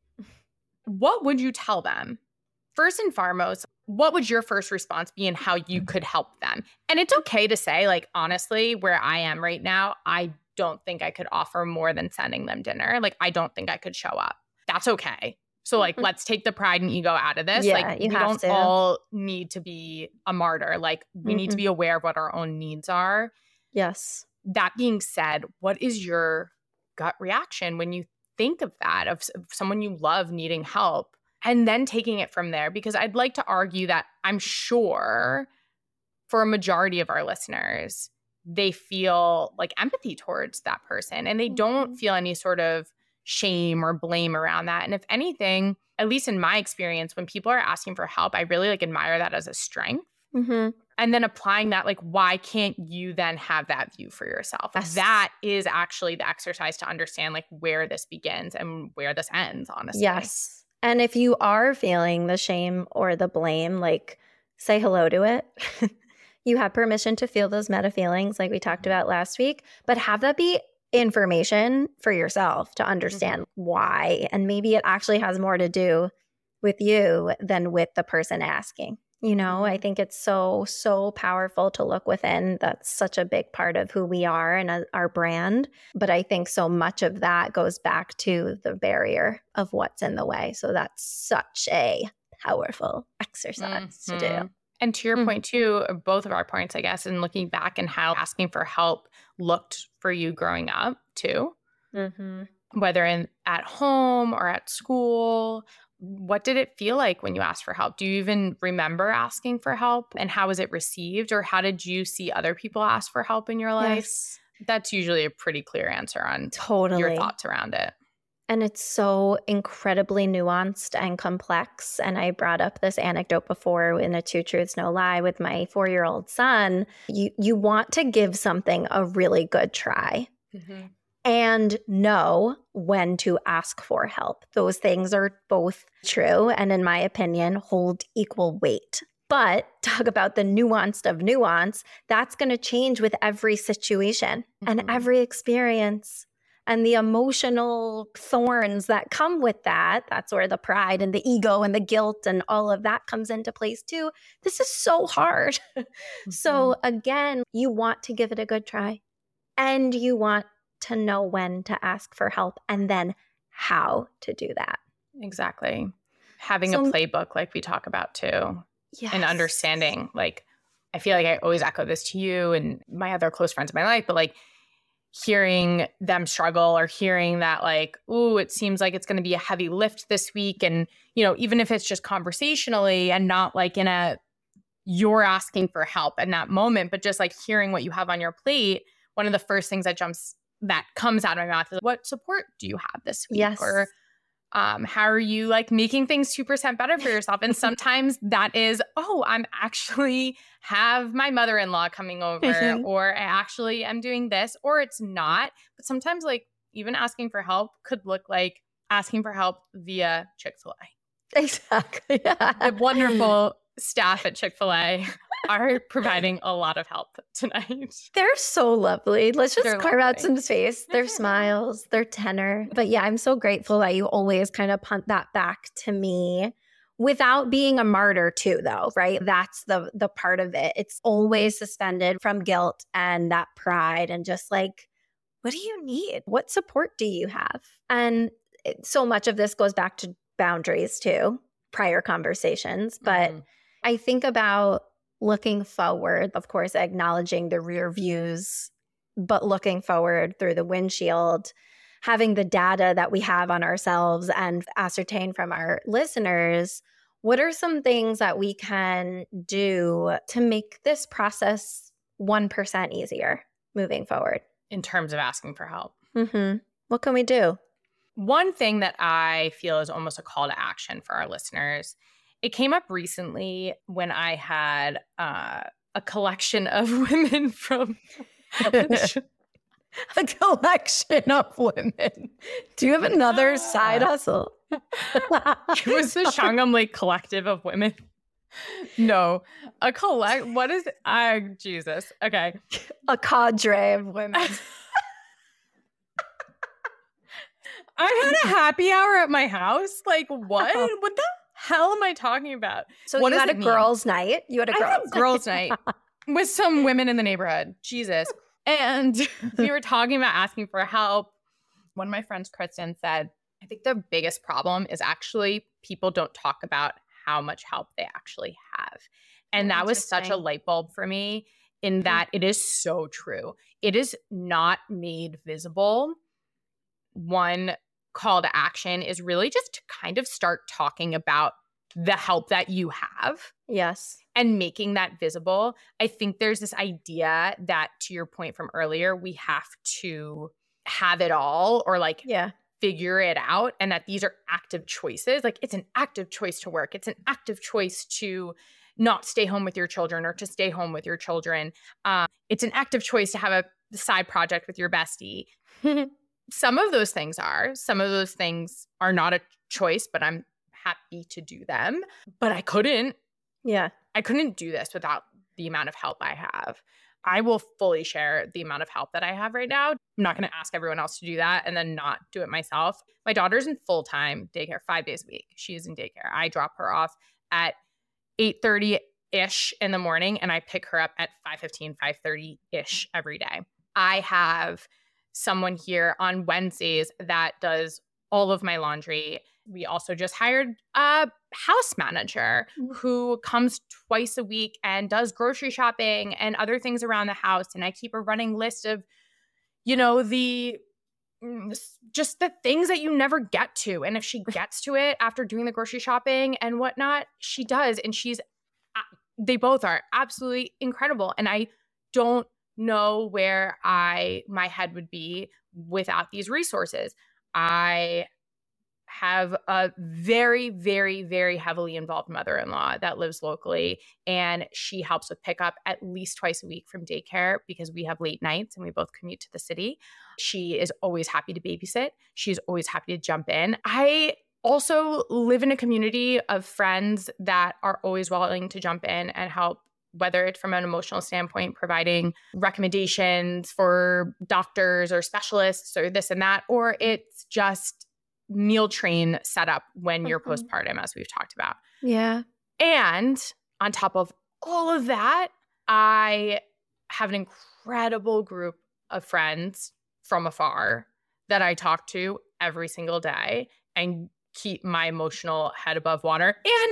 Speaker 1: What would you tell them? First and foremost, what would your first response be and how you could help them? And it's okay to say, like, honestly, where I am right now, I don't think I could offer more than sending them dinner. Like, I don't think I could show up. That's okay. So, like, let's take the pride and ego out of this.
Speaker 2: Yeah,
Speaker 1: like, we don't all need to be a martyr. Like, we need to be aware of what our own needs are.
Speaker 2: Yes.
Speaker 1: That being said, what is your gut reaction when you think of that, of someone you love needing help? And then taking it from there, because I'd like to argue that I'm sure for a majority of our listeners, they feel like empathy towards that person and they don't feel any sort of shame or blame around that. And if anything, at least in my experience, when people are asking for help, I really like admire that as a strength. And then applying that, like, why can't you then have that view for yourself?
Speaker 2: Yes.
Speaker 1: That is actually the exercise to understand like where this begins and where this ends, honestly.
Speaker 2: Yes. And if you are feeling the shame or the blame, like, say hello to it. You have permission to feel those meta feelings like we talked about last week, but have that be information for yourself to understand why. And maybe it actually has more to do with you than with the person asking. You know, I think it's so, so powerful to look within. That's such a big part of who we are and our brand. But I think so much of that goes back to the barrier of what's in the way. So that's such a powerful exercise to do.
Speaker 1: And to your point too, or both of our points, I guess, and looking back and how asking for help looked for you growing up too, whether at home or at school. What did it feel like when you asked for help? Do you even remember asking for help, and how was it received, or how did you see other people ask for help in your life?
Speaker 2: Yes.
Speaker 1: That's usually a pretty clear answer on your thoughts around it.
Speaker 2: And it's so incredibly nuanced and complex. And I brought up this anecdote before in a Two Truths, No Lie with my 4-year-old son. You want to give something a really good try. And know when to ask for help. Those things are both true and, in my opinion, hold equal weight. But talk about the nuanced of nuance, that's going to change with every situation and every experience. And the emotional thorns that come with that, that's where the pride and the ego and the guilt and all of that comes into place too. This is so hard. So again, you want to give it a good try, and you want to know when to ask for help and then how to do that.
Speaker 1: Exactly. Having a playbook like we talk about too. Yes. And understanding, like, I feel like I always echo this to you and my other close friends in my life, but like hearing them struggle or hearing that like, ooh, it seems like it's going to be a heavy lift this week. And, you know, even if it's just conversationally and not like you're asking for help in that moment, but just like hearing what you have on your plate, one of the first things that comes out of my mouth is, what support do you have this week?
Speaker 2: Yes.
Speaker 1: Or how are you like making things 2% better for yourself? And sometimes that is, I'm actually have my mother-in-law coming over, or I actually am doing this, or it's not. But sometimes like even asking for help could look like asking for help via Chick-fil-A.
Speaker 2: Exactly.
Speaker 1: The wonderful staff at Chick-fil-A are providing a lot of help tonight.
Speaker 2: They're so lovely. Let's just carve out some space. Their smiles, their tenor. But yeah, I'm so grateful that you always kind of punt that back to me without being a martyr too, though, right? That's the part of it. It's always suspended from guilt and that pride and just like, what do you need? What support do you have? And so much of this goes back to boundaries too, prior conversations. But I think about looking forward, of course, acknowledging the rear views, but looking forward through the windshield, having the data that we have on ourselves and ascertain from our listeners, what are some things that we can do to make this process 1% easier moving forward?
Speaker 1: In terms of asking for help.
Speaker 2: What can we do?
Speaker 1: One thing that I feel is almost a call to action for our listeners. It came up recently when I had a collection of women from
Speaker 2: a collection of women. Do you have another side hustle?
Speaker 1: It was the Shangam Lake Collective of Women. No, what is it? Jesus. Okay.
Speaker 2: A cadre of women.
Speaker 1: I had a happy hour at my house. Like, what? What the hell am I talking about?
Speaker 2: So what you had a girls' night? You had a
Speaker 1: girls' night with some women in the neighborhood. Jesus. And we were talking about asking for help. One of my friends, Kristen, said, I think the biggest problem is actually people don't talk about how much help they actually have. And that was such a light bulb for me in that it is so true. It is not made visible. One call to action is really just to kind of start talking about the help that you have.
Speaker 2: Yes.
Speaker 1: And making that visible. I think there's this idea that, to your point from earlier, we have to have it all or like figure it out, and that these are active choices. Like, it's an active choice to work. It's an active choice to not stay home with your children or to stay home with your children. It's an active choice to have a side project with your bestie. Some of those things are. Some of those things are not a choice, but I'm happy to do them. But I couldn't.
Speaker 2: Yeah.
Speaker 1: I couldn't do this without the amount of help I have. I will fully share the amount of help that I have right now. I'm not going to ask everyone else to do that and then not do it myself. My daughter's in full-time daycare 5 days a week. She is in daycare. I drop her off at 8:30-ish in the morning and I pick her up at 5:15, 5:30-ish every day. I have someone here on Wednesdays that does all of my laundry. We also just hired a house manager who comes twice a week and does grocery shopping and other things around the house. And I keep a running list of, just the things that you never get to. And if she gets to it after doing the grocery shopping and whatnot, she does. And they both are absolutely incredible. And I don't know where my head would be without these resources. I have a very, very, very heavily involved mother-in-law that lives locally, and she helps with pickup at least twice a week from daycare because we have late nights and we both commute to the city. She is always happy to babysit. She's always happy to jump in. I also live in a community of friends that are always willing to jump in and help, whether it's from an emotional standpoint, providing recommendations for doctors or specialists or this and that, or it's just meal train setup when you're postpartum, as we've talked about.
Speaker 2: Yeah.
Speaker 1: And on top of all of that, I have an incredible group of friends from afar that I talk to every single day and keep my emotional head above water.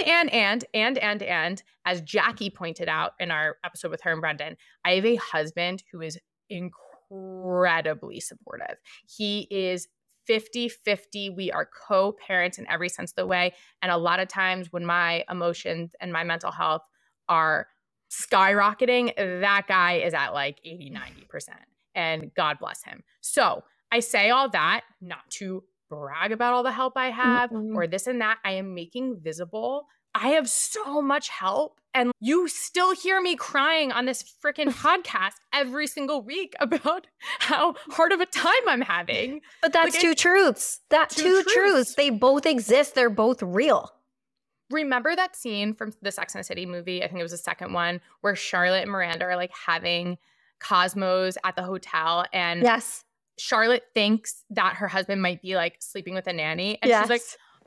Speaker 1: And as Jackie pointed out in our episode with her and Brendan, I have a husband who is incredibly supportive. He is 50-50. We are co-parents in every sense of the way. And a lot of times when my emotions and my mental health are skyrocketing, that guy is at like 80-90%. And God bless him. So I say all that not to brag about all the help I have or this and that. I am making visible. I have so much help. And you still hear me crying on this freaking podcast every single week about how hard of a time I'm having.
Speaker 2: But that's two truths. Two truths. They both exist. They're both real.
Speaker 1: Remember that scene from the Sex and the City movie? I think it was the second one where Charlotte and Miranda are like having Cosmos at the hotel. And
Speaker 2: yes,
Speaker 1: Charlotte thinks that her husband might be like sleeping with a nanny. And she's like,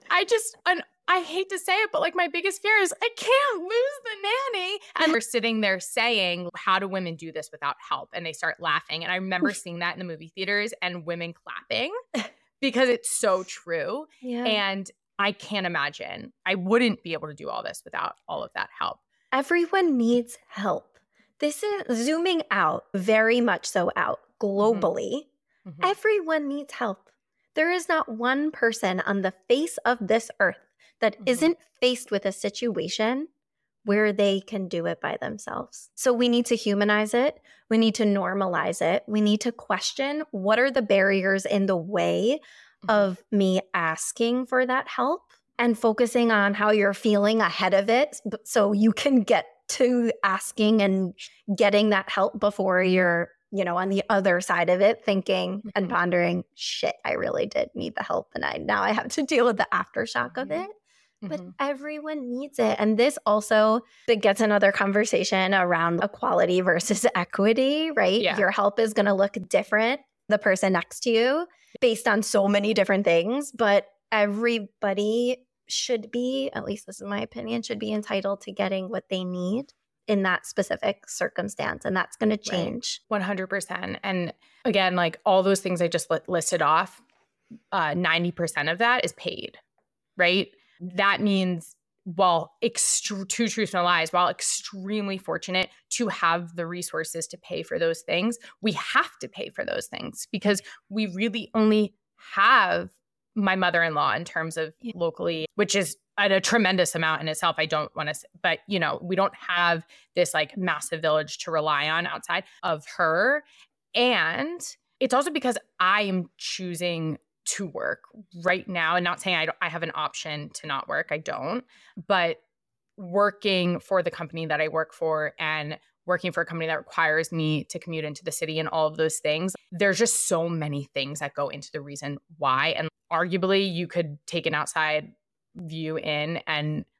Speaker 1: I hate to say it, but like my biggest fear is I can't lose the nanny. And they're sitting there saying, how do women do this without help? And they start laughing. And I remember seeing that in the movie theaters and women clapping because it's so true.
Speaker 2: Yeah.
Speaker 1: And I can't imagine. I wouldn't be able to do all this without all of that help.
Speaker 2: Everyone needs help. This is zooming out, very much so out globally. Mm-hmm. Everyone needs help. There is not one person on the face of this earth that isn't faced with a situation where they can do it by themselves. So we need to humanize it. We need to normalize it. We need to question what are the barriers in the way of me asking for that help and focusing on how you're feeling ahead of it so you can get to asking and getting that help before you're, on the other side of it, thinking and pondering, shit, I really did need the help. And now I have to deal with the aftershock of it. But everyone needs it. And this also gets another conversation around equality versus equity, right? Yeah. Your help is going to look different, the person next to you, based on so many different things. But everybody should be, at least this is my opinion, should be entitled to getting what they need in that specific circumstance. And that's going to change.
Speaker 1: Right. 100%. And again, like all those things I just listed off, 90% of that is paid, right? That means, two truths and lies, while extremely fortunate to have the resources to pay for those things, we have to pay for those things because we really only have my mother-in-law in terms of locally, which is at a tremendous amount in itself. I don't want to, but we don't have this like massive village to rely on outside of her. And it's also because I am choosing to work right now, and not saying I have an option to not work. I don't, but working for the company that I work for and working for a company that requires me to commute into the city and all of those things, there's just so many things that go into the reason why. And arguably you could take an outside view in and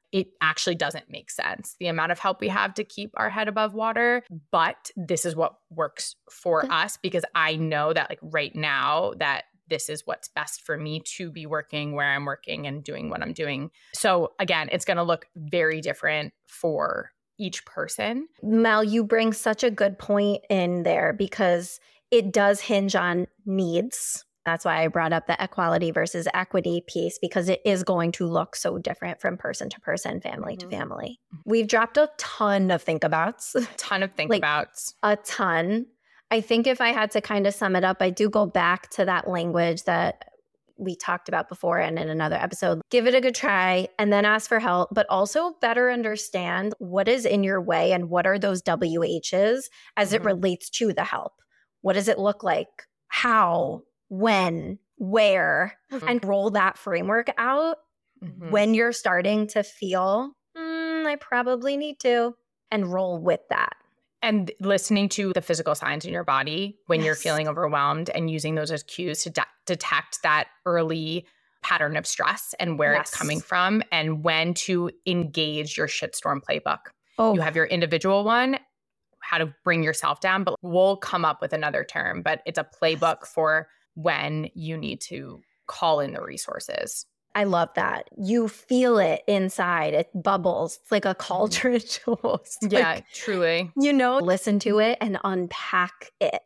Speaker 1: it actually doesn't make sense, the amount of help we have to keep our head above water. But this is what works for us, because I know that like right now that this is what's best for me to be working where I'm working and doing what I'm doing. So again, it's going to look very different for each person.
Speaker 2: Mel, you bring such a good point in there because it does hinge on needs. That's why I brought up the equality versus equity piece, because it is going to look so different from person to person, family to family. We've dropped a ton of think abouts.
Speaker 1: Ton of think abouts.
Speaker 2: A ton. I think if I had to kind of sum it up, I do go back to that language that we talked about before and in another episode. Give it a good try and then ask for help, but also better understand what is in your way and what are those WHs as it relates to the help. What does it look like? How? When, where, and roll that framework out when you're starting to feel, I probably need to, and roll with that.
Speaker 1: And listening to the physical signs in your body when you're feeling overwhelmed and using those as cues to detect that early pattern of stress and where it's coming from and when to engage your shitstorm playbook. You have your individual one, how to bring yourself down, but we'll come up with another term, but it's a playbook for when you need to call in the resources.
Speaker 2: I love that. You feel it inside. It bubbles. It's like a cauldron.
Speaker 1: Yeah, truly.
Speaker 2: Listen to it and unpack it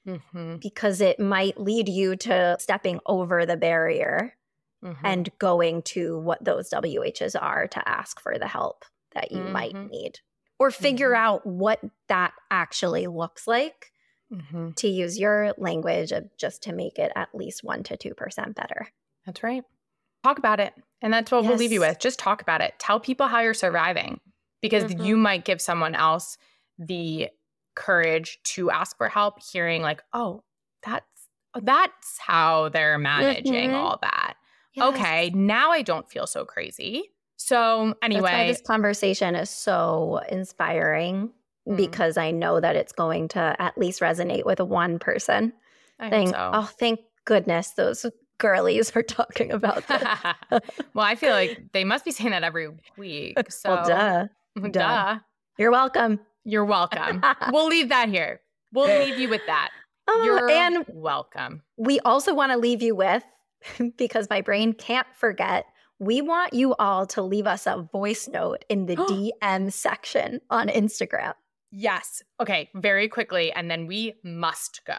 Speaker 2: because it might lead you to stepping over the barrier and going to what those WHs are to ask for the help that you might need or figure out what that actually looks like. To use your language of just to make it at least 1% to 2% better.
Speaker 1: That's right. Talk about it. And that's what we'll leave you with. Just talk about it. Tell people how you're surviving, because you might give someone else the courage to ask for help, hearing like, oh, that's how they're managing all that. Yes. Okay, now I don't feel so crazy. So anyway.
Speaker 2: That's why this conversation is so inspiring. Because I know that it's going to at least resonate with one person.
Speaker 1: I hope so.
Speaker 2: Oh, thank goodness those girlies are talking about this.
Speaker 1: Well, I feel like they must be saying that every week. So.
Speaker 2: Well, duh. You're welcome.
Speaker 1: You're welcome. We'll leave that here. We'll leave you with that. You're welcome.
Speaker 2: We also want to leave you with, because my brain can't forget, we want you all to leave us a voice note in the DM section on Instagram.
Speaker 1: Yes. Okay, very quickly, and then we must go.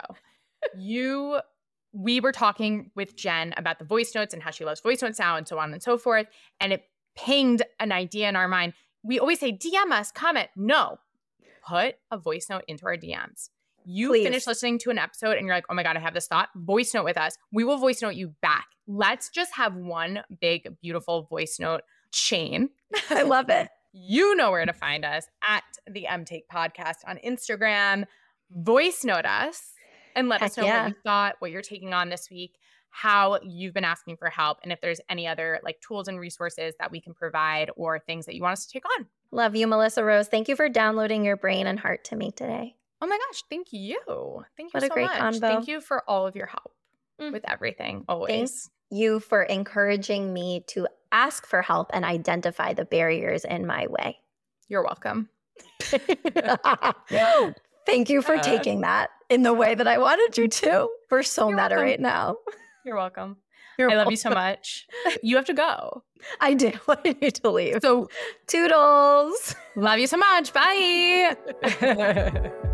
Speaker 1: We were talking with Jen about the voice notes and how she loves voice notes now and so on and so forth, and it pinged an idea in our mind. We always say, DM us, comment. No. Put a voice note into our DMs. You finish listening to an episode and you're like, oh my God, I have this thought. Voice note with us. We will voice note you back. Let's just have one big, beautiful voice note chain.
Speaker 2: I love it.
Speaker 1: You know where to find us at the MTake Podcast on Instagram. Voice note us and let us know what you thought, what you're taking on this week, how you've been asking for help, and if there's any other like tools and resources that we can provide or things that you want us to take on.
Speaker 2: Love you, Melissa Rose. Thank you for downloading your brain and heart to me today.
Speaker 1: Oh my gosh, thank you. Thank you
Speaker 2: so much. What a great combo.
Speaker 1: Thank you for all of your help with everything, always.
Speaker 2: Thank you for encouraging me to ask for help and identify the barriers in my way.
Speaker 1: You're welcome.
Speaker 2: Thank you for taking that in the way that I wanted you to. We're so meta right now.
Speaker 1: You're welcome. I love you so much. You have to go.
Speaker 2: I do. I need to leave.
Speaker 1: So,
Speaker 2: toodles.
Speaker 1: Love you so much. Bye.